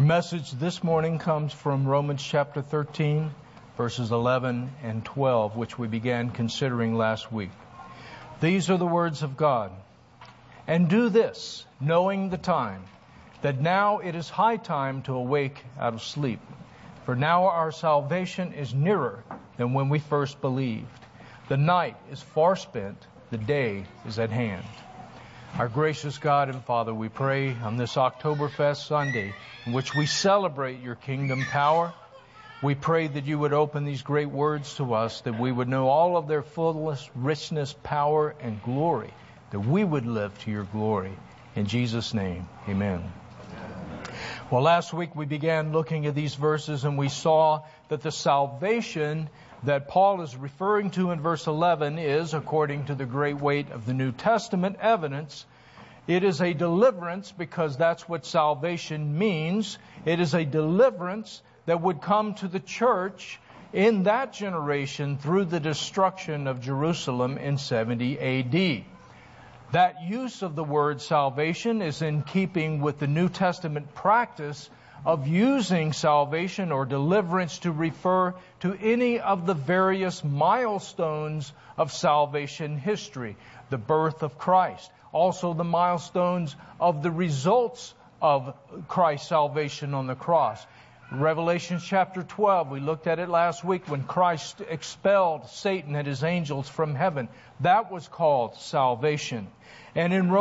Message this morning comes from Romans chapter 13, verses 11 and 12, which we began considering last week. These are the words of God. And do this, knowing the time, that now it is high time to awake out of sleep. For now our salvation is nearer than when we first believed. The night is far spent, the day is at hand. Our gracious God and Father, we pray on this Oktoberfest Sunday, in which we celebrate your kingdom power, we pray that you would open these great words to us, that we would know all of their fullness, richness, power, and glory, that we would live to your glory. In Jesus' name, amen. Well, last week we began looking at these verses and we saw that the salvation that Paul is referring to in verse 11 is, according to the great weight of the New Testament evidence, it is a deliverance because that's what salvation means. It is a deliverance that would come to the church in that generation through the destruction of Jerusalem in 70 A.D. That use of the word salvation is in keeping with the New Testament practice of using salvation or deliverance to refer to any of the various milestones of salvation history. The birth of Christ. Also the milestones of the results of Christ's salvation on the cross. Revelation chapter 12, we looked at it last week when Christ expelled Satan and his angels from heaven. That was called salvation. And in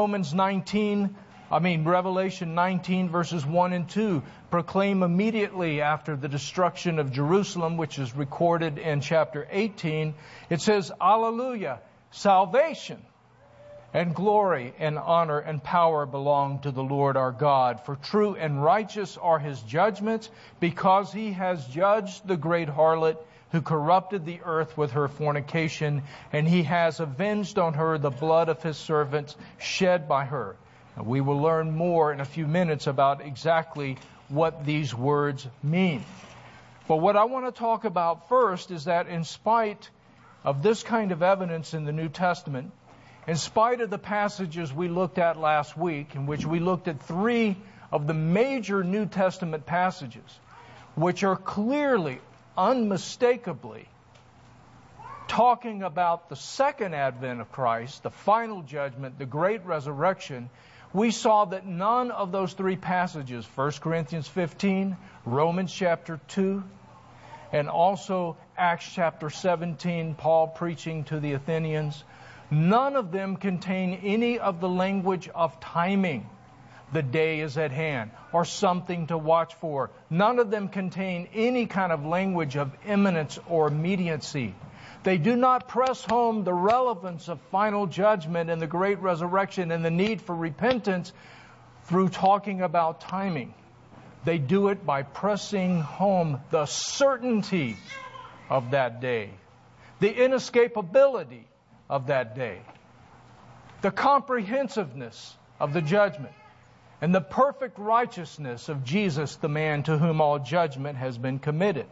Revelation 19 verses 1 and 2 proclaim immediately after the destruction of Jerusalem, which is recorded in chapter 18, it says, Alleluia, salvation and glory and honor and power belong to the Lord our God. For true and righteous are his judgments, because he has judged the great harlot who corrupted the earth with her fornication, and he has avenged on her the blood of his servants shed by her. Now, we will learn more in a few minutes about exactly what these words mean. But what I want to talk about first is that in spite of this kind of evidence in the New Testament, in spite of the passages we looked at last week, in which we looked at three of the major New Testament passages, which are clearly, unmistakably talking about the second advent of Christ, the final judgment, the great resurrection, we saw that none of those three passages, 1 Corinthians 15, Romans chapter 2, and also Acts chapter 17, Paul preaching to the Athenians, none of them contain any of the language of timing. The day is at hand, or something to watch for. None of them contain any kind of language of imminence or immediacy. They do not press home the relevance of final judgment and the great resurrection and the need for repentance through talking about timing. They do it by pressing home the certainty of that day, the inescapability of that day, the comprehensiveness of the judgment, and the perfect righteousness of Jesus, the man to whom all judgment has been committed.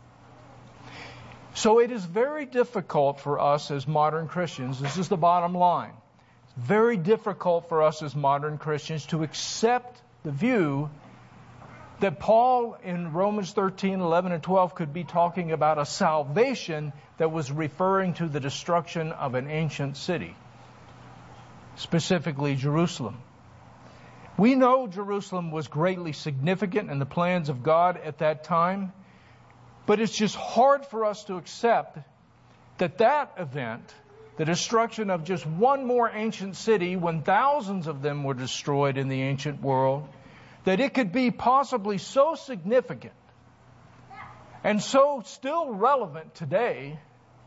So it is very difficult for us as modern Christians, this is the bottom line, it's very difficult for us as modern Christians to accept the view that Paul in Romans 13, 11, and 12 could be talking about a salvation that was referring to the destruction of an ancient city, specifically Jerusalem. We know Jerusalem was greatly significant in the plans of God at that time, but it's just hard for us to accept that that event, the destruction of just one more ancient city when thousands of them were destroyed in the ancient world, that it could be possibly so significant and so still relevant today,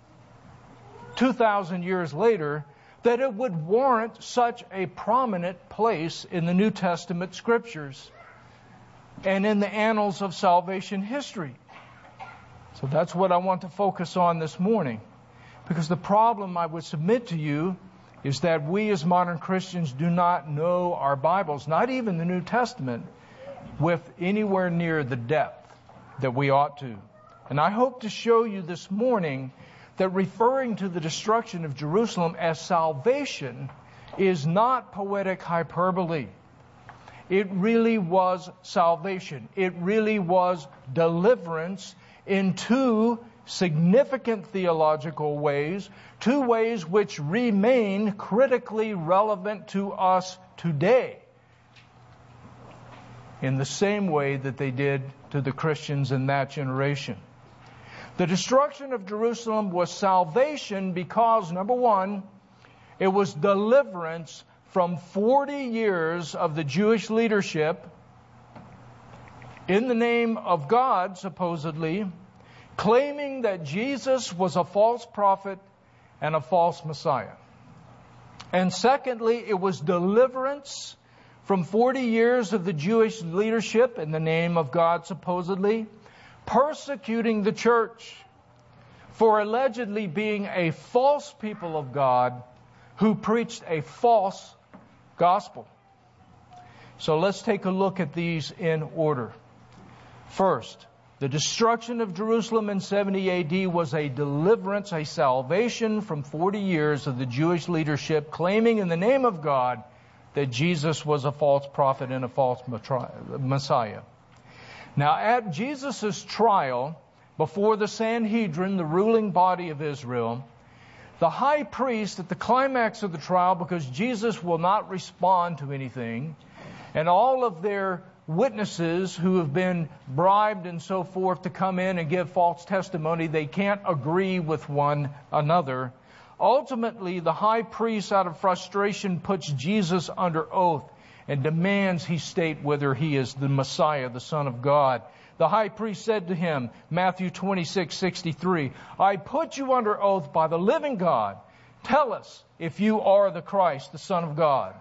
2,000 years later, that it would warrant such a prominent place in the New Testament scriptures and in the annals of salvation history. So that's what I want to focus on this morning, because the problem I would submit to you is that we as modern Christians do not know our Bibles, not even the New Testament, with anywhere near the depth that we ought to. And I hope to show you this morning that referring to the destruction of Jerusalem as salvation is not poetic hyperbole. it really was salvation. It really was deliverance in two significant theological ways, two ways which remain critically relevant to us today, in the same way that they did to the Christians in that generation. The destruction of Jerusalem was salvation because, number one, it was deliverance from 40 years of the Jewish leadership in the name of God, supposedly, claiming that Jesus was a false prophet and a false Messiah. And secondly, it was deliverance from 40 years of the Jewish leadership in the name of God, supposedly, persecuting the church for allegedly being a false people of God who preached a false gospel. So let's take a look at these in order. First, the destruction of Jerusalem in 70 AD was a deliverance, a salvation from 40 years of the Jewish leadership claiming in the name of God that Jesus was a false prophet and a false Messiah. Now, at Jesus' trial before the Sanhedrin, the ruling body of Israel, the high priest at the climax of the trial, because Jesus will not respond to anything, and all of their witnesses who have been bribed and so forth to come in and give false testimony, they can't agree with one another. Ultimately, the high priest, out of frustration, puts Jesus under oath and demands he state whether he is the Messiah, the Son of God. The high priest said to him, Matthew 26:63, I put you under oath by the living God. Tell us if you are the Christ, the Son of God.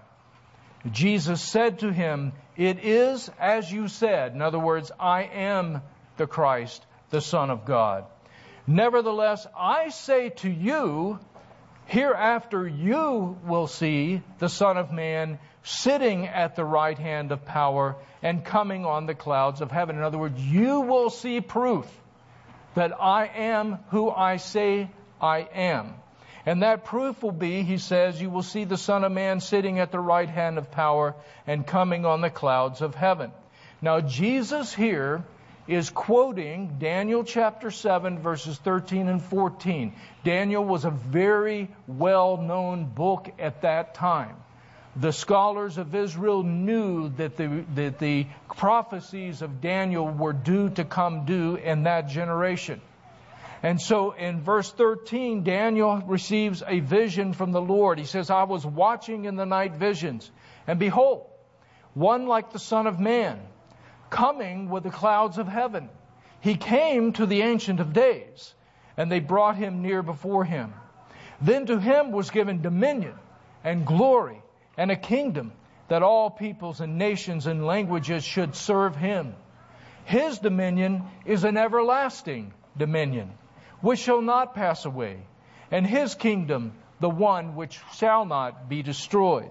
Jesus said to him, it is as you said. In other words, I am the Christ, the Son of God. Nevertheless, I say to you, hereafter you will see the Son of Man sitting at the right hand of power and coming on the clouds of heaven. In other words, you will see proof that I am who I say I am. And that proof will be, he says, you will see the Son of Man sitting at the right hand of power and coming on the clouds of heaven. Now, Jesus here is quoting Daniel chapter 7, verses 13 and 14. Daniel was a very well-known book at that time. The scholars of Israel knew that the prophecies of Daniel were due to come due in that generation. And so in verse 13, Daniel receives a vision from the Lord. He says, I was watching in the night visions, and behold, one like the Son of Man, coming with the clouds of heaven. He came to the Ancient of Days, and they brought him near before him. Then to him was given dominion and glory and a kingdom, that all peoples and nations and languages should serve him. His dominion is an everlasting dominion, which shall not pass away, and his kingdom the one which shall not be destroyed.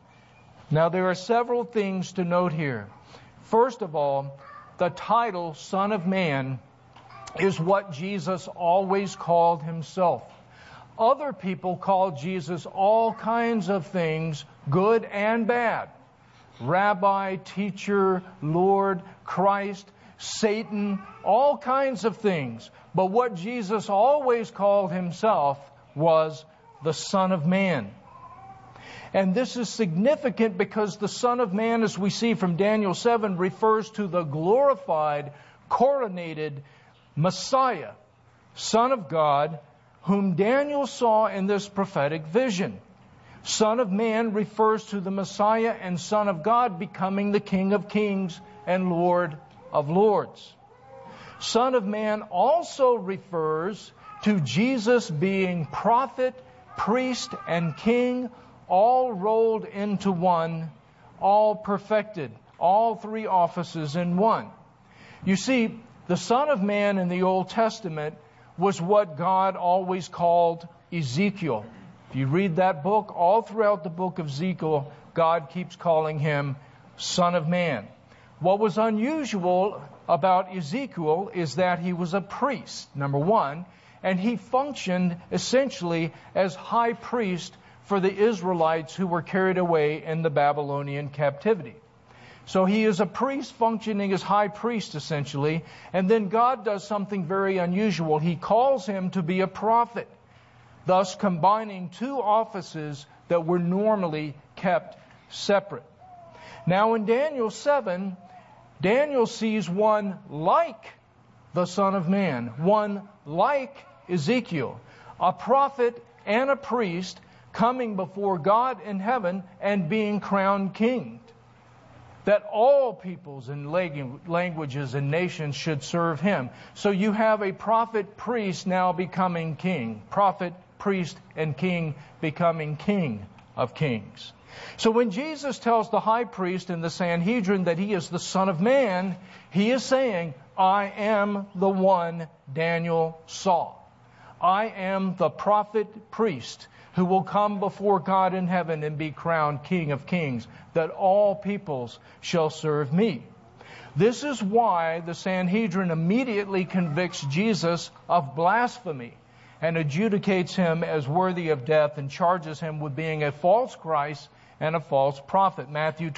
Now there are several things to note here. First of all, the title Son of Man is what Jesus always called himself. Other people called Jesus all kinds of things, good and bad. Rabbi, teacher, Lord, Christ, Satan, all kinds of things. But what Jesus always called himself was the Son of Man. And this is significant because the Son of Man, as we see from Daniel 7, refers to the glorified, coronated Messiah, Son of God, whom Daniel saw in this prophetic vision. Son of Man refers to the Messiah and Son of God becoming the King of Kings and Lord of Lords. Son of Man also refers to Jesus being prophet, priest, and king, all rolled into one, all perfected, all three offices in one. You see, the Son of Man in the Old Testament was what God always called Ezekiel. If you read that book, all throughout the book of Ezekiel, God keeps calling him Son of Man. What was unusual about Ezekiel is that he was a priest, number one, and he functioned essentially as high priest for the Israelites who were carried away in the Babylonian captivity. So he is a priest functioning as high priest, essentially. And then God does something very unusual. He calls him to be a prophet, thus combining two offices that were normally kept separate. Now in Daniel 7, Daniel sees one like the Son of Man, one like Ezekiel, a prophet and a priest coming before God in heaven and being crowned king, that all peoples and languages and nations should serve him. So you have a prophet, priest now becoming king. Prophet, priest, and king becoming king of kings. So when Jesus tells the high priest in the Sanhedrin that he is the Son of Man, he is saying, I am the one Daniel saw. I am the prophet, priest, who will come before God in heaven and be crowned King of Kings, that all peoples shall serve me. This is why the Sanhedrin immediately convicts Jesus of blasphemy and adjudicates him as worthy of death and charges him with being a false Christ and a false prophet. Matthew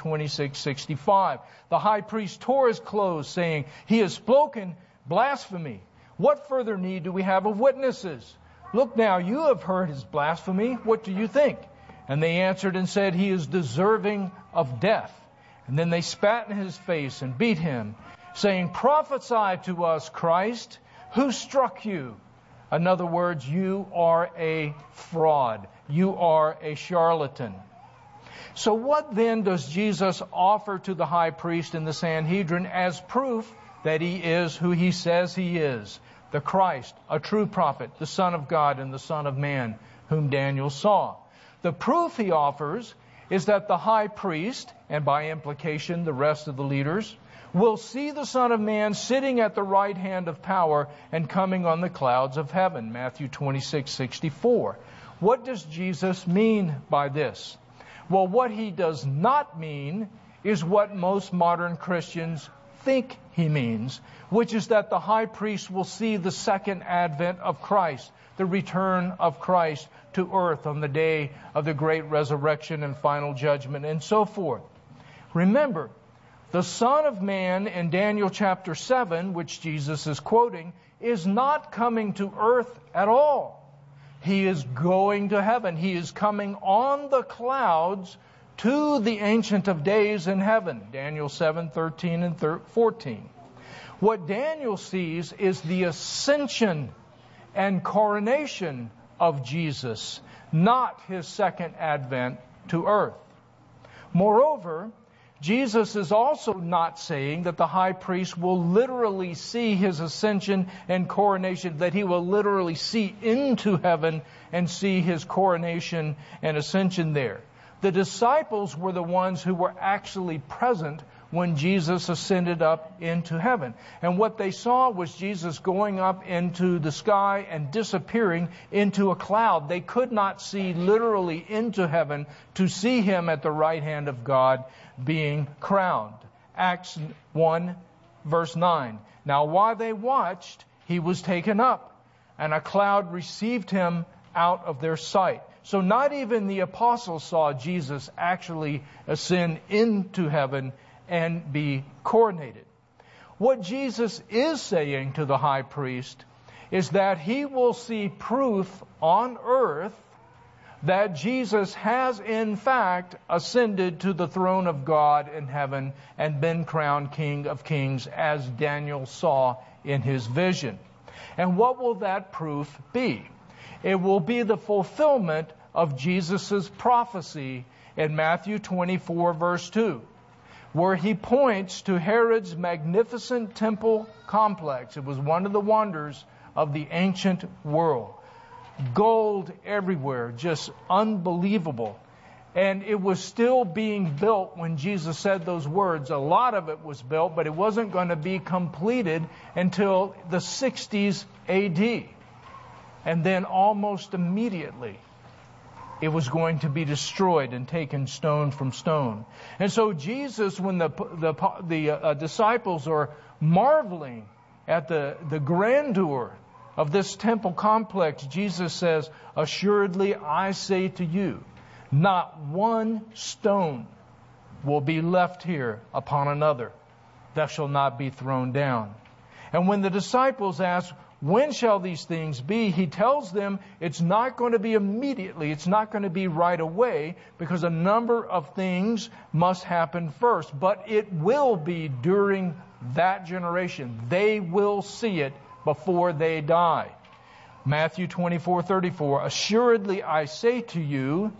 26:65. The high priest tore his clothes, saying, he has spoken blasphemy. What further need do we have of witnesses? Look now, you have heard his blasphemy. What do you think? And they answered and said, he is deserving of death. And then they spat in his face and beat him, saying, prophesy to us, Christ, who struck you? In other words, you are a fraud. You are a charlatan. So what then does Jesus offer to the high priest in the Sanhedrin as proof that he is who he says he is? The Christ, a true prophet, the Son of God and the Son of Man, whom Daniel saw. The proof he offers is that the high priest, and by implication the rest of the leaders, will see the Son of Man sitting at the right hand of power and coming on the clouds of heaven. Matthew 26:64. What does Jesus mean by this? Well, what he does not mean is what most modern Christians think he means, which is that the high priest will see the second advent of Christ, the return of Christ to earth on the day of the great resurrection and final judgment and so forth. Remember, the Son of Man in Daniel chapter 7, which Jesus is quoting, is not coming to earth at all. He is going to heaven. He is coming on the clouds to the Ancient of Days in heaven. Daniel 7:13 and 14. What Daniel sees is the ascension and coronation of Jesus, not his second advent to earth. Moreover, Jesus is also not saying that the high priest will literally see his ascension and coronation, that he will literally see into heaven and see his coronation and ascension there. The disciples were the ones who were actually present when Jesus ascended up into heaven. And what they saw was Jesus going up into the sky and disappearing into a cloud. They could not see literally into heaven to see him at the right hand of God being crowned. Acts 1 verse 9. Now while they watched, he was taken up, and a cloud received him out of their sight. So not even the apostles saw Jesus actually ascend into heaven and be coronated. What Jesus is saying to the high priest is that he will see proof on earth that Jesus has in fact ascended to the throne of God in heaven and been crowned King of Kings, as Daniel saw in his vision. And what will that proof be? It will be the fulfillment of Jesus' prophecy in Matthew 24 verse 2, where he points to Herod's magnificent temple complex. It was one of the wonders of the ancient world. Gold everywhere, just unbelievable. And it was still being built when Jesus said those words. A lot of it was built, but it wasn't going to be completed until the 60s AD. And then almost immediately, it was going to be destroyed and taken stone from stone. And so Jesus, when the disciples are marveling at the grandeur of this temple complex, Jesus says, assuredly I say to you, not one stone will be left here upon another that shall not be thrown down. And when the disciples ask, when shall these things be? He tells them it's not going to be immediately. It's not going to be right away, because a number of things must happen first. But it will be during that generation. They will see it before they die. Matthew 24:34, assuredly I say to you,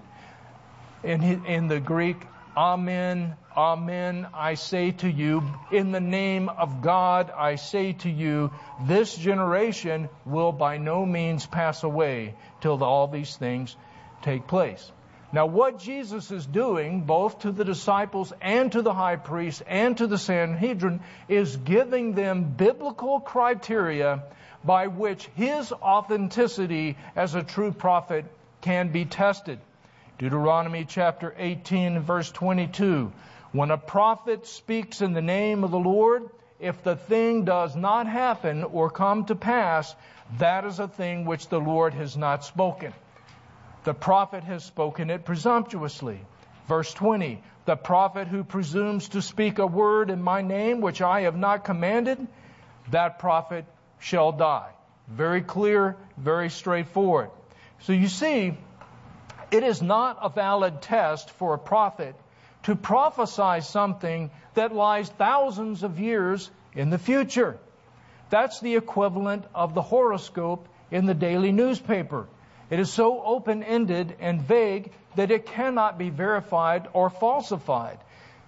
in the Greek, Amen, Amen, I say to you, in the name of God, I say to you, this generation will by no means pass away till all these things take place. Now, what Jesus is doing, both to the disciples and to the high priest and to the Sanhedrin, is giving them biblical criteria by which his authenticity as a true prophet can be tested. Deuteronomy chapter 18, verse 22. When a prophet speaks in the name of the Lord, if the thing does not happen or come to pass, that is a thing which the Lord has not spoken. The prophet has spoken it presumptuously. Verse 20. The prophet who presumes to speak a word in my name which I have not commanded, that prophet shall die. Very clear, very straightforward. So you see, it is not a valid test for a prophet to prophesy something that lies thousands of years in the future. That's the equivalent of the horoscope in the daily newspaper. It is so open-ended and vague that it cannot be verified or falsified.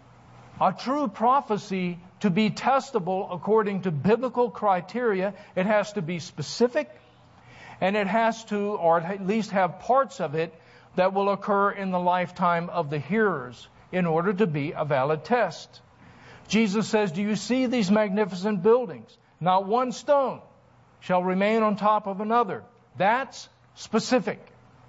A true prophecy, to be testable according to biblical criteria, it has to be specific, and it has to, or at least have parts of it, that will occur in the lifetime of the hearers in order to be a valid test. Jesus says, do you see these magnificent buildings? Not one stone shall remain on top of another. That's specific.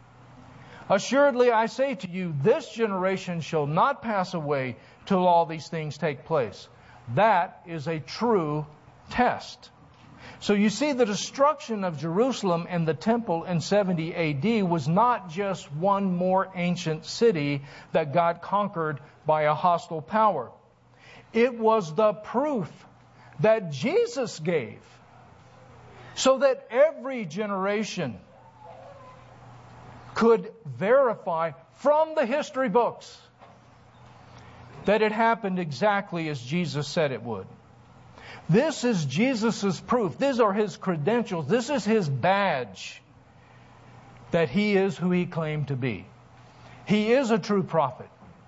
Assuredly, I say to you, this generation shall not pass away till all these things take place. That is a true test. So you see, the destruction of Jerusalem and the temple in 70 AD was not just one more ancient city that got conquered by a hostile power. It was the proof that Jesus gave, so that every generation could verify from the history books that it happened exactly as Jesus said it would. This is Jesus' proof. These are his credentials. This is his badge that he is who he claimed to be. He is a true prophet.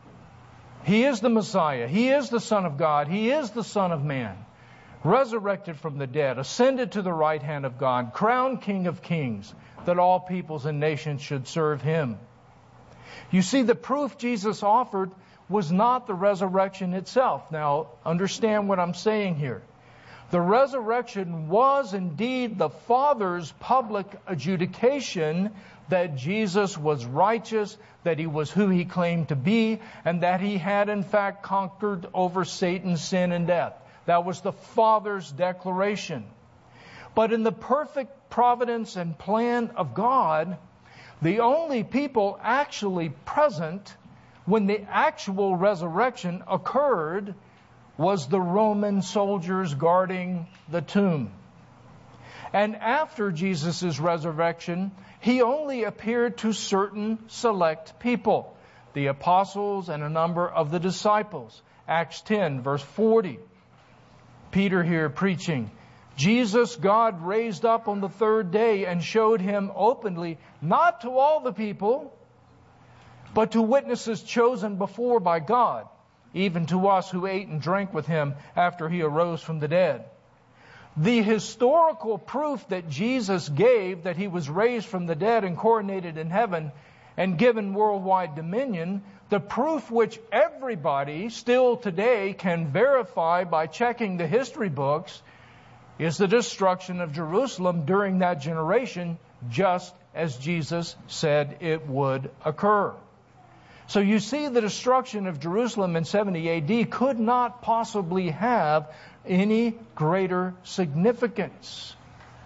He is the Messiah. He is the Son of God. He is the Son of Man, resurrected from the dead, ascended to the right hand of God, crowned King of Kings, that all peoples and nations should serve him. You see, the proof Jesus offered was not the resurrection itself. Now, understand what I'm saying here. The resurrection was indeed the Father's public adjudication that Jesus was righteous, that he was who he claimed to be, and that he had in fact conquered over Satan, sin, and death. That was the Father's declaration. But in the perfect providence and plan of God, the only people actually present when the actual resurrection occurred was the Roman soldiers guarding the tomb. And after Jesus' resurrection, he only appeared to certain select people, the apostles and a number of the disciples. Acts 10, verse 40. Peter here preaching, Jesus God raised up on the third day and showed him openly, not to all the people, but to witnesses chosen before by God, even to us who ate and drank with him after he arose from the dead. The historical proof that Jesus gave that he was raised from the dead and coronated in heaven and given worldwide dominion, the proof which everybody still today can verify by checking the history books, is the destruction of Jerusalem during that generation, just as Jesus said it would occur. So you see, the destruction of Jerusalem in 70 AD could not possibly have any greater significance,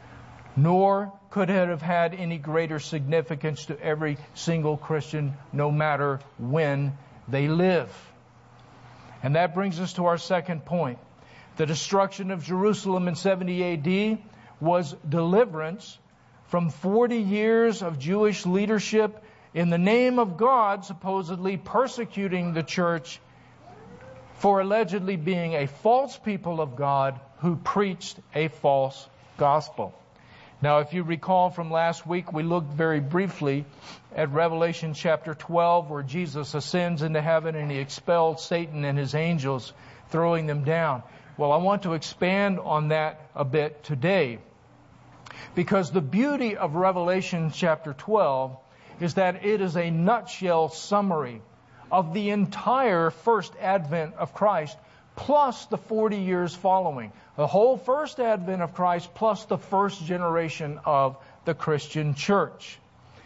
nor could it have had any greater significance to every single Christian, no matter when they live. And that brings us to our second point. The destruction of Jerusalem in 70 AD was deliverance from 40 years of Jewish leadership in the name of God, supposedly persecuting the church for allegedly being a false people of God who preached a false gospel. Now, if you recall from last week, we looked very briefly at Revelation chapter 12, where Jesus ascends into heaven and he expelled Satan and his angels, throwing them down. Well, I want to expand on that a bit today, because the beauty of Revelation chapter 12 is that it is a nutshell summary of the entire first advent of Christ, plus the 40 years following. The whole first advent of Christ, plus the first generation of the Christian church.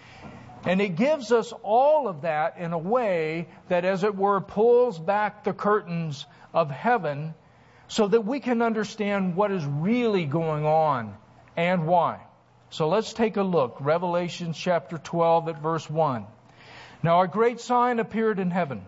And it gives us all of that in a way that, as it were, pulls back the curtains of heaven so that we can understand what is really going on and why. So let's take a look. Revelation chapter 12 at verse 1. Now a great sign appeared in heaven.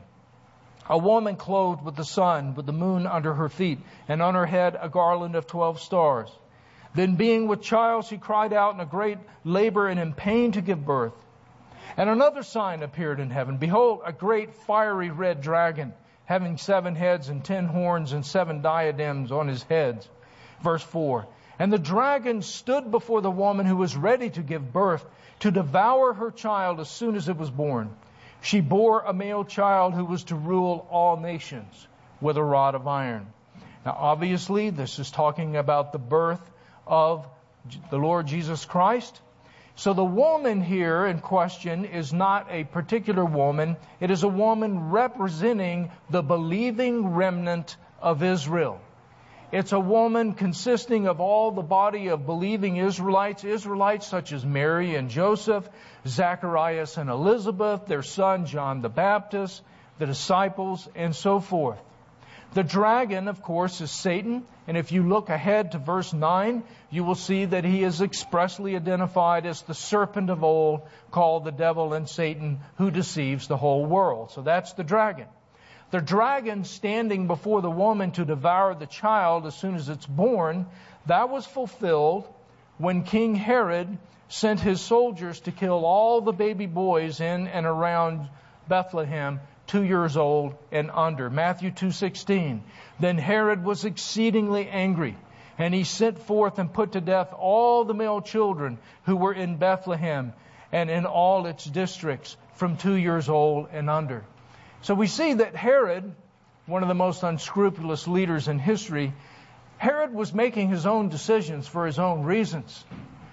A woman clothed with the sun, with the moon under her feet, and on her head a garland of 12 stars. Then being with child, she cried out in a great labor and in pain to give birth. And another sign appeared in heaven. Behold, a great fiery red dragon, having 7 heads and 10 horns and 7 diadems on his heads. Verse 4. And the dragon stood before the woman who was ready to give birth, to devour her child as soon as it was born. She bore a male child who was to rule all nations with a rod of iron. Now, obviously, this is talking about the birth of the Lord Jesus Christ. So the woman here in question is not a particular woman. It is a woman representing the believing remnant of Israel. It's a woman consisting of all the body of believing Israelites such as Mary and Joseph, Zacharias and Elizabeth, their son John the Baptist, the disciples, and so forth. The dragon, of course, is Satan, and if you look ahead to verse 9, you will see that he is expressly identified as the serpent of old, called the devil and Satan, who deceives the whole world. So that's the dragon. The dragon standing before the woman to devour the child as soon as it's born, that was fulfilled when King Herod sent his soldiers to kill all the baby boys in and around Bethlehem, 2 years old and under. Matthew 2:16. Then Herod was exceedingly angry, and he sent forth and put to death all the male children who were in Bethlehem and in all its districts from 2 years old and under. So we see that Herod, one of the most unscrupulous leaders in history, Herod was making his own decisions for his own reasons.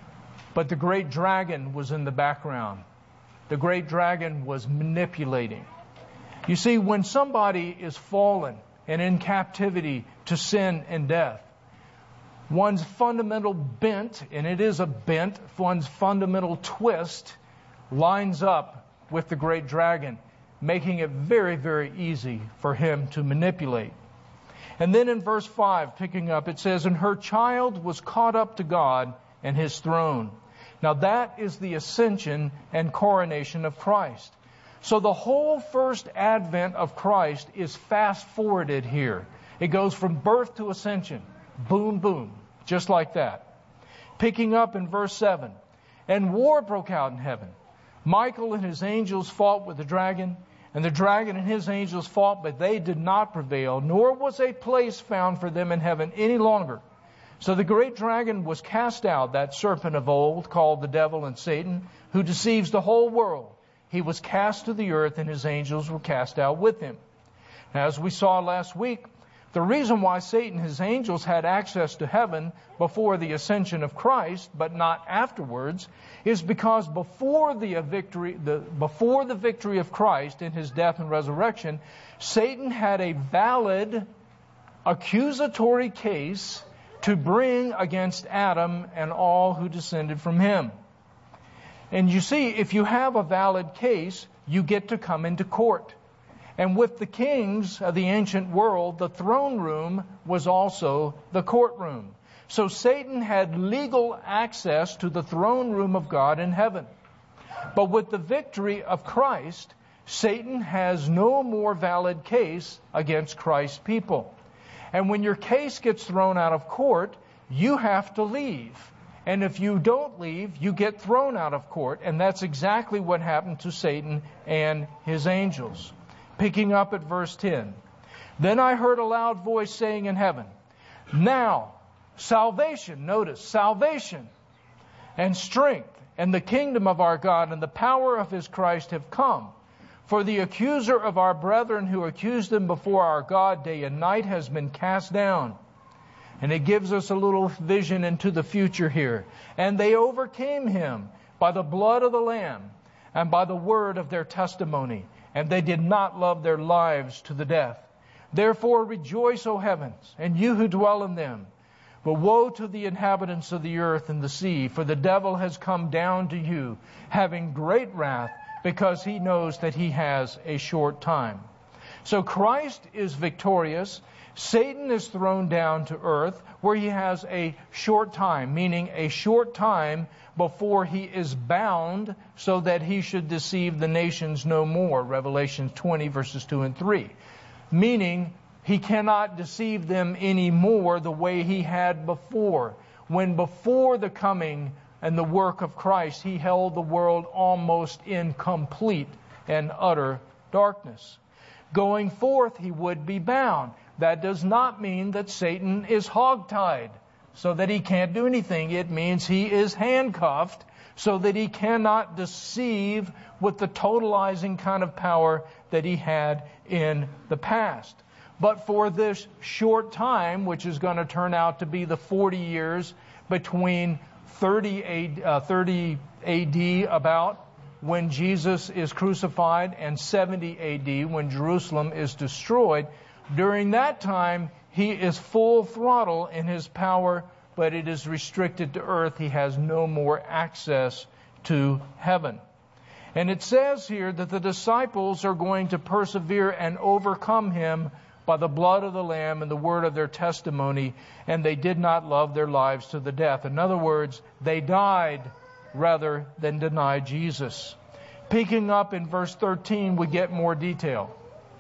But the great dragon was in the background. The great dragon was manipulating. You see, when somebody is fallen and in captivity to sin and death, one's fundamental bent, and it is a bent, one's fundamental twist lines up with the great dragon, making it very, very easy for him to manipulate. And then in verse 5, picking up, it says, and her child was caught up to God and his throne. Now that is the ascension and coronation of Christ. So the whole first advent of Christ is fast forwarded here. It goes from birth to ascension. Boom, boom. Just like that. Picking up in verse 7. And war broke out in heaven. Michael and his angels fought with the dragon, and the dragon and his angels fought, but they did not prevail, nor was a place found for them in heaven any longer. So the great dragon was cast out, that serpent of old, called the devil and Satan, who deceives the whole world. He was cast to the earth, and his angels were cast out with him. Now, as we saw last week, the reason why Satan and his angels had access to heaven before the ascension of Christ, but not afterwards, is because before the victory of Christ in his death and resurrection, Satan had a valid accusatory case to bring against Adam and all who descended from him. And you see, if you have a valid case, you get to come into court. And with the kings of the ancient world, the throne room was also the courtroom. So Satan had legal access to the throne room of God in heaven. But with the victory of Christ, Satan has no more valid case against Christ's people. And when your case gets thrown out of court, you have to leave. And if you don't leave, you get thrown out of court. And that's exactly what happened to Satan and his angels. Picking up at verse 10. Then I heard a loud voice saying in heaven, now salvation, notice, salvation and strength and the kingdom of our God and the power of his Christ have come. For the accuser of our brethren who accused them before our God day and night has been cast down. And it gives us a little vision into the future here. And they overcame him by the blood of the Lamb and by the word of their testimony. And they did not love their lives to the death. Therefore rejoice, O heavens, and you who dwell in them. But woe to the inhabitants of the earth and the sea, for the devil has come down to you, having great wrath, because he knows that he has a short time. So Christ is victorious. Satan is thrown down to earth, where he has a short time, meaning a short time before he is bound, so that he should deceive the nations no more. Revelation 20, verses 2 and 3. Meaning, he cannot deceive them anymore the way he had before. When before the coming and the work of Christ, he held the world almost in complete and utter darkness. Going forth, he would be bound. That does not mean that Satan is hogtied, so that he can't do anything. It means he is handcuffed, so that he cannot deceive with the totalizing kind of power that he had in the past. But for this short time, which is going to turn out to be the 40 years between 30 AD about when Jesus is crucified and 70 AD when Jerusalem is destroyed, during that time he is full throttle in his power, but it is restricted to earth. He has no more access to heaven. And it says here that the disciples are going to persevere and overcome him by the blood of the Lamb and the word of their testimony, and they did not love their lives to the death. In other words, they died rather than deny Jesus. Picking up in verse 13, we get more detail.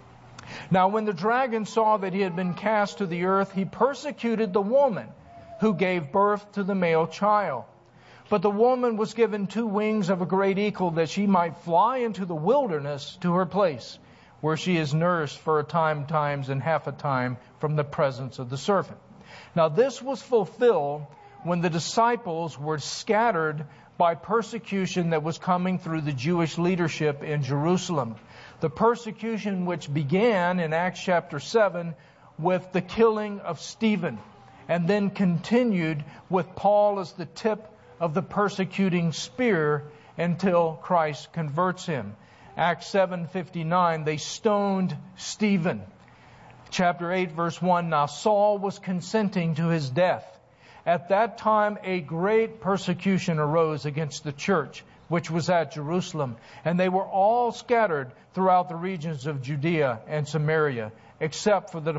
Now when the dragon saw that he had been cast to the earth, he persecuted the woman who gave birth to the male child. But the woman was given 2 wings of a great eagle, that she might fly into the wilderness to her place, where she is nursed for a time, times, and half a time from the presence of the serpent. Now this was fulfilled when the disciples were scattered by persecution that was coming through the Jewish leadership in Jerusalem. The persecution which began in Acts chapter 7 with the killing of Stephen, and then continued with Paul as the tip of the persecuting spear until Christ converts him. Acts 7:59, they stoned Stephen. Chapter 8, verse 1, now Saul was consenting to his death. At that time, a great persecution arose against the church, which was at Jerusalem, and they were all scattered throughout the regions of Judea and Samaria, except for the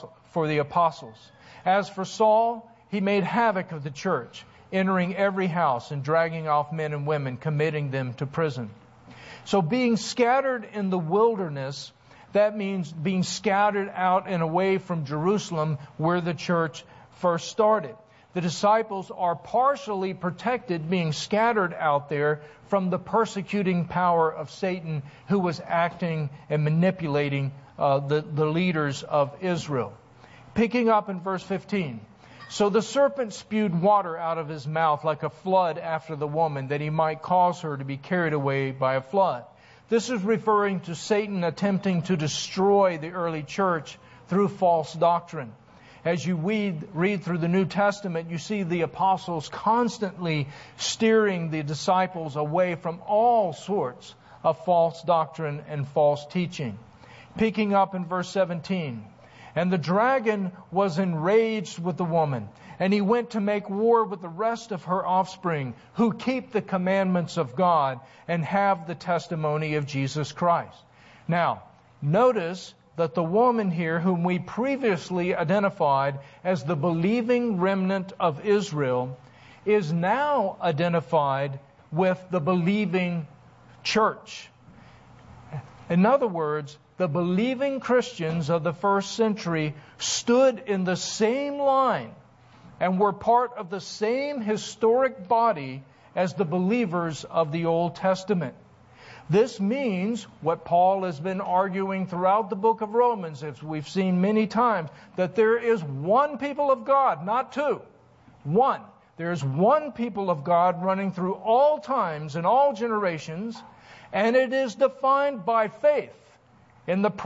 apostles. As for Saul, he made havoc of the church, entering every house and dragging off men and women, committing them to prison. So being scattered in the wilderness, that means being scattered out and away from Jerusalem, where the church first started. The disciples are partially protected, being scattered out there, from the persecuting power of Satan, who was acting and manipulating the leaders of Israel. Picking up in verse 15. So the serpent spewed water out of his mouth like a flood after the woman, that he might cause her to be carried away by a flood. This is referring to Satan attempting to destroy the early church through false doctrine. As you read through the New Testament, you see the apostles constantly steering the disciples away from all sorts of false doctrine and false teaching. Picking up in verse 17. And the dragon was enraged with the woman, and he went to make war with the rest of her offspring, who keep the commandments of God and have the testimony of Jesus Christ. Now, notice that the woman here, whom we previously identified as the believing remnant of Israel, is now identified with the believing church. In other words, the believing Christians of the first century stood in the same line and were part of the same historic body as the believers of the Old Testament. This means what Paul has been arguing throughout the book of Romans, as we've seen many times, that there is one people of God, not two. One. There is one people of God running through all times and all generations, and it is defined by faith in the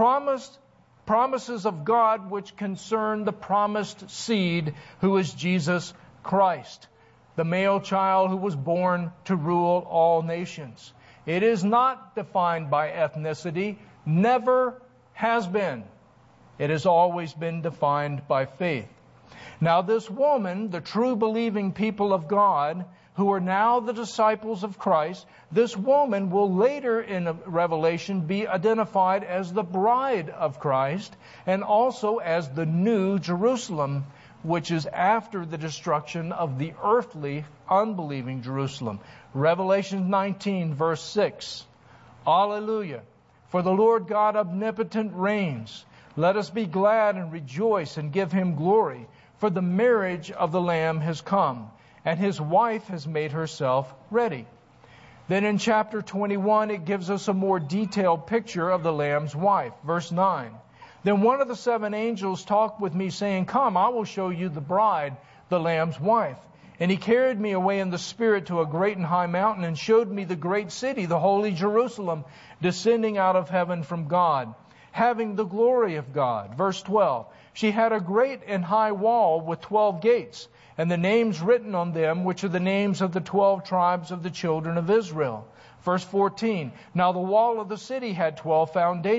promises of God which concern the promised seed, who is Jesus Christ, the male child who was born to rule all nations. It is not defined by ethnicity, never has been. It has always been defined by faith. Now this woman, the true believing people of God, who are now the disciples of Christ, this woman will later in Revelation be identified as the bride of Christ and also as the new Jerusalem, which is after the destruction of the earthly, unbelieving Jerusalem. Revelation 19, verse 6. Alleluia. For the Lord God omnipotent reigns. Let us be glad and rejoice and give Him glory. For the marriage of the Lamb has come, and His wife has made herself ready. Then in chapter 21, it gives us a more detailed picture of the Lamb's wife. Verse 9. Then one of the 7 angels talked with me, saying, Come, I will show you the bride, the Lamb's wife. And he carried me away in the Spirit to a great and high mountain, and showed me the great city, the holy Jerusalem, descending out of heaven from God, having the glory of God. Verse 12. She had a great and high wall with 12 gates, and the names written on them, which are the names of the 12 tribes of the children of Israel. Verse 14. Now the wall of the city had 12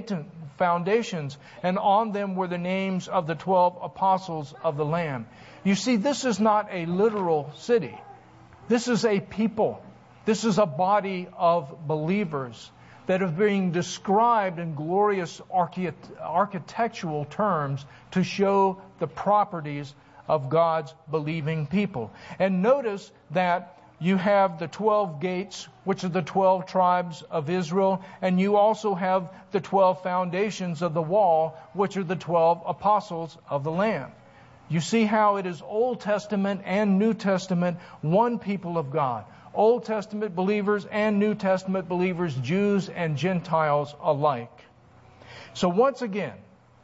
foundations, and on them were the names of the 12 apostles of the Lamb. You see, this is not a literal city. This is a people. This is a body of believers that are being described in glorious architectural terms to show the properties of God's believing people. And notice that you have the 12 gates, which are the 12 tribes of Israel, and you also have the 12 foundations of the wall, which are the 12 apostles of the Lamb. You see how it is Old Testament and New Testament, one people of God. Old Testament believers and New Testament believers, Jews and Gentiles alike. So once again,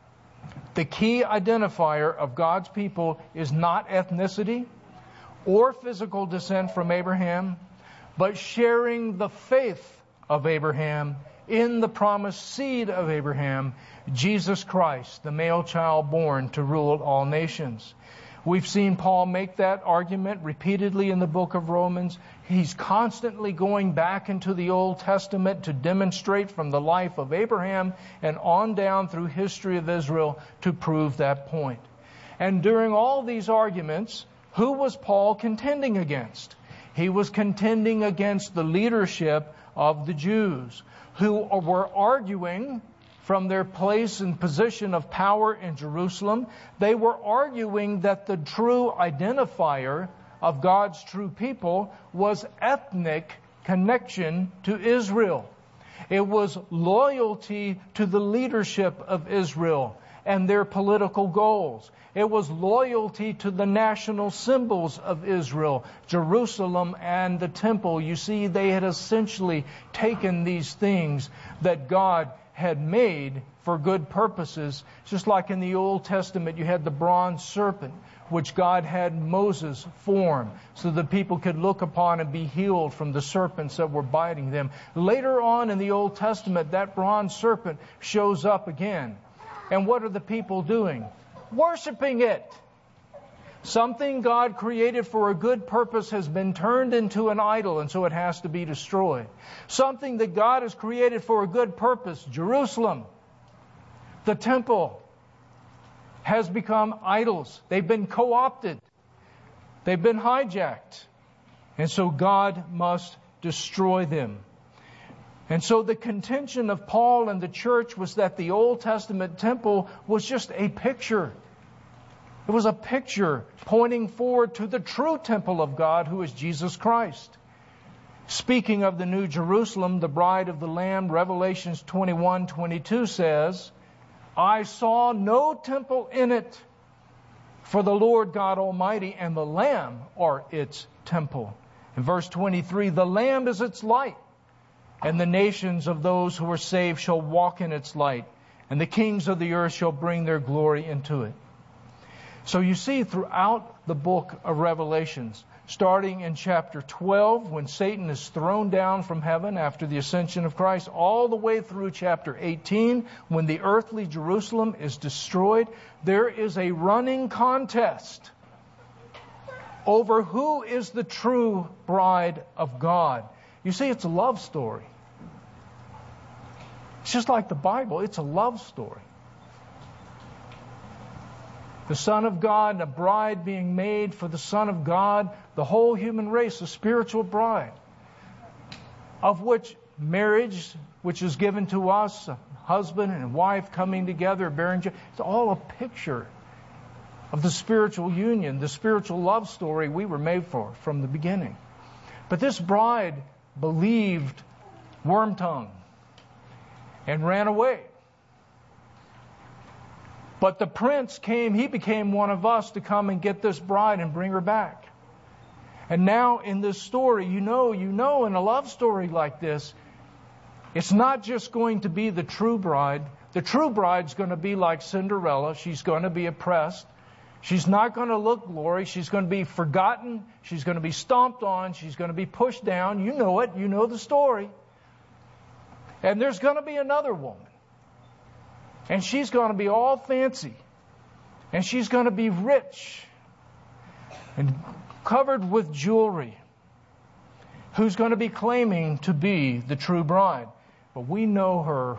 the key identifier of God's people is not ethnicity or physical descent from Abraham, but sharing the faith of Abraham in the promised seed of Abraham, Jesus Christ, the male child born to rule all nations. We've seen Paul make that argument repeatedly in the book of Romans. He's constantly going back into the Old Testament to demonstrate from the life of Abraham and on down through history of Israel to prove that point. And during all these arguments, who was Paul contending against? He was contending against the leadership of the Jews, who were arguing from their place and position of power in Jerusalem. They were arguing that the true identifier of God's true people was ethnic connection to Israel. It was loyalty to the leadership of Israel and their political goals. It was loyalty to the national symbols of Israel, Jerusalem and the temple. You see, they had essentially taken these things that God had made for good purposes. Just like in the Old Testament, you had the bronze serpent, which God had Moses form so that people could look upon and be healed from the serpents that were biting them. Later on in the Old Testament, that bronze serpent shows up again. And what are the people doing? Worshipping it. Something God created for a good purpose has been turned into an idol, and so it has to be destroyed. Something that God has created for a good purpose, Jerusalem, the temple, has become idols. They've been co-opted. They've been hijacked. And so God must destroy them. And so the contention of Paul and the church was that the Old Testament temple was just a picture. It was a picture pointing forward to the true temple of God, who is Jesus Christ. Speaking of the New Jerusalem, the bride of the Lamb, Revelations 21:22 says, I saw no temple in it, for the Lord God Almighty and the Lamb are its temple. In verse 23, the Lamb is its light, and the nations of those who are saved shall walk in its light, and the kings of the earth shall bring their glory into it. So you see throughout the book of Revelations, starting in chapter 12, when Satan is thrown down from heaven after the ascension of Christ, all the way through chapter 18, when the earthly Jerusalem is destroyed, there is a running contest over who is the true bride of God. You see, it's a love story. It's just like the Bible. It's a love story. The Son of God and a bride being made for the Son of God, the whole human race, a spiritual bride, of which marriage, which is given to us, a husband and wife coming together, bearing children, it's all a picture of the spiritual union, the spiritual love story we were made for from the beginning. But this bride believed worm tongue and ran away. But the prince came, he became one of us to come and get this bride and bring her back. And now in this story, you know, in a love story like this, it's not just going to be the true bride. The true bride's going to be like Cinderella. She's going to be oppressed. She's not going to look glory. She's going to be forgotten. She's going to be stomped on. She's going to be pushed down. You know it. You know the story. And there's going to be another woman. And she's going to be all fancy. And she's going to be rich and covered with jewelry. Who's going to be claiming to be the true bride. But we know her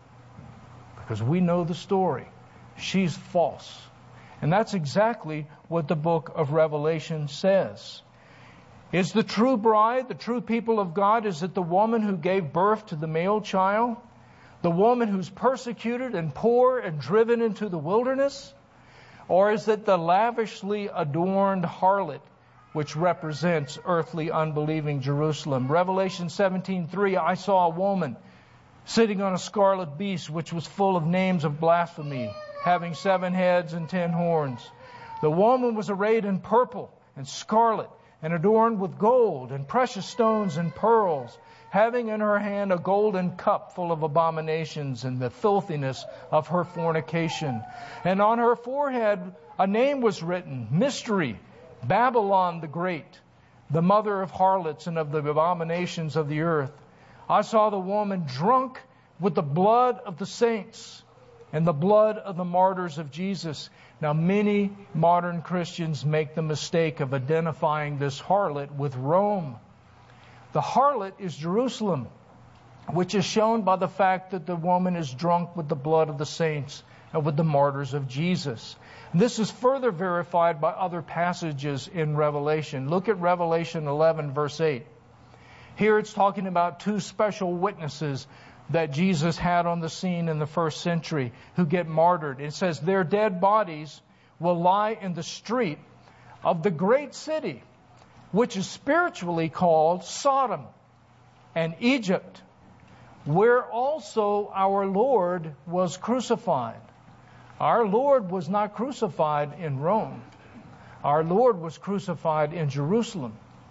because we know the story. She's false. And that's exactly what the book of Revelation says. Is the true bride, the true people of God, is it the woman who gave birth to the male child? The woman who's persecuted and poor and driven into the wilderness? Or is it the lavishly adorned harlot which represents earthly unbelieving Jerusalem? Revelation 17:3, I saw a woman sitting on a scarlet beast which was full of names of blasphemy, having 7 heads and 10 horns. The woman was arrayed in purple and scarlet and adorned with gold and precious stones and pearls, having in her hand a golden cup full of abominations and the filthiness of her fornication. And on her forehead a name was written, Mystery, Babylon the Great, the mother of harlots and of the abominations of the earth. I saw the woman drunk with the blood of the saints and the blood of the martyrs of Jesus. Now, many modern Christians make the mistake of identifying this harlot with Rome. The harlot is Jerusalem, which is shown by the fact that the woman is drunk with the blood of the saints and with the martyrs of Jesus. And this is further verified by other passages in Revelation. Look at Revelation 11, verse 8. Here it's talking about 2 special witnesses that Jesus had on the scene in the first century who get martyred. It says their dead bodies will lie in the street of the great city, which is spiritually called Sodom and Egypt, where also our Lord was crucified. Our Lord was not crucified in Rome. Our Lord was crucified in Jerusalem.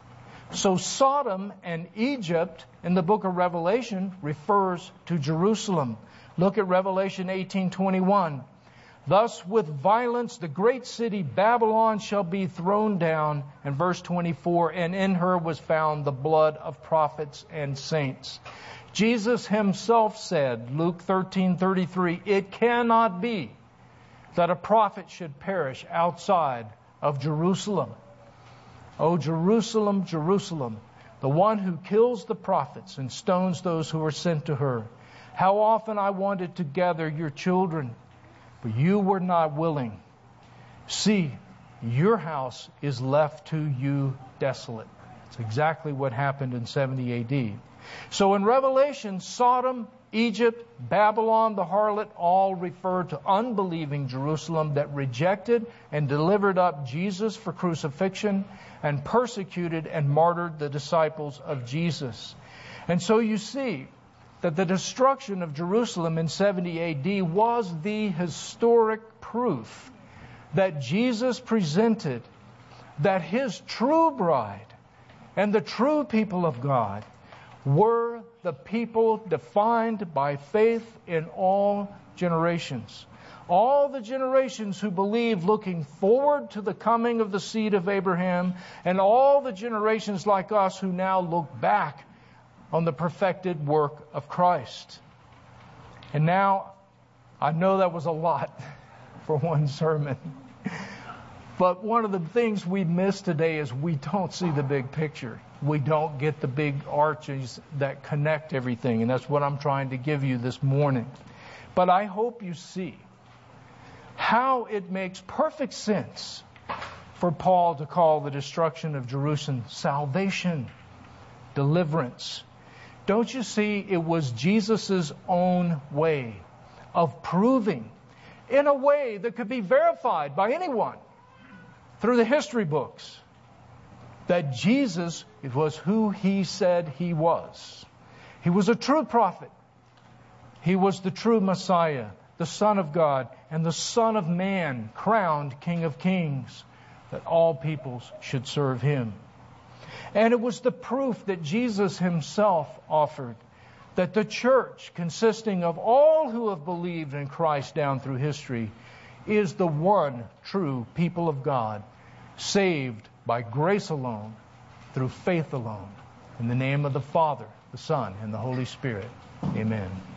So Sodom and Egypt in the book of Revelation refers to Jerusalem. Look at Revelation 18:21. Thus with violence the great city Babylon shall be thrown down. And verse 24, and in her was found the blood of prophets and saints. Jesus himself said, Luke 13:33, it cannot be that a prophet should perish outside of Jerusalem. O Jerusalem, Jerusalem, the one who kills the prophets and stones those who are sent to her. How often I wanted to gather your children, but you were not willing. See, your house is left to you desolate. It's exactly what happened in 70 AD. So in Revelation, Sodom, Egypt, Babylon, the harlot, all refer to unbelieving Jerusalem that rejected and delivered up Jesus for crucifixion and persecuted and martyred the disciples of Jesus. And so you see that the destruction of Jerusalem in 70 AD was the historic proof that Jesus presented that his true bride and the true people of God were the people defined by faith in all generations. All the generations who believe looking forward to the coming of the seed of Abraham, and all the generations like us who now look back on the perfected work of Christ. And now, I know that was a lot for one sermon. But one of the things we miss today is we don't see the big picture. We don't get the big arches that connect everything. And that's what I'm trying to give you this morning. But I hope you see how it makes perfect sense for Paul to call the destruction of Jerusalem salvation, deliverance. Don't you see, it was Jesus' own way of proving, in a way that could be verified by anyone through the history books, that Jesus was who he said he was. He was a true prophet. He was the true Messiah, the Son of God, and the Son of Man, crowned King of Kings, that all peoples should serve him. And it was the proof that Jesus himself offered, that the church, consisting of all who have believed in Christ down through history, is the one true people of God, saved by grace alone, through faith alone. In the name of the Father, the Son, and the Holy Spirit. Amen.